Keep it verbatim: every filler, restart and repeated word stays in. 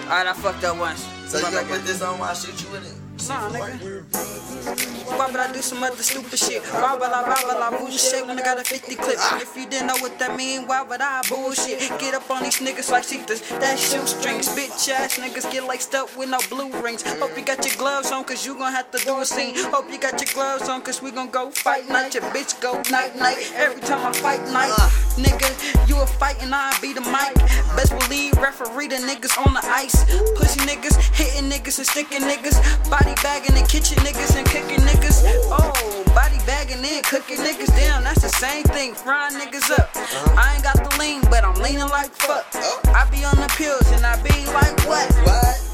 Alright, I fucked up once. So you gonna put this on while I shoot you with it? Nah, nigga. Why would I do some other stupid shit? Why would I, why would I bullshit when I got a fifty clip? If you didn't know what that mean, why would I bullshit? Get up on these niggas like cheaters, that shoestrings. Bitch ass niggas get laced up with no blue rings. Hope you got your gloves on, cause you gon' have to do a scene. Hope you got your gloves on, cause we gon' go fight night. Your bitch go night night. Every time I fight night, nigga, you a fight and I be the mic. Best believe referee the niggas on the ice. Pussy niggas, hitting niggas and sticking niggas. Body bagging and kitchen niggas and kicking niggas. Oh, body bagging and cooking niggas. Damn, that's the same thing. Frying niggas up. I ain't got the lean, but I'm leaning like fuck. I be on the pills and I be like what? What?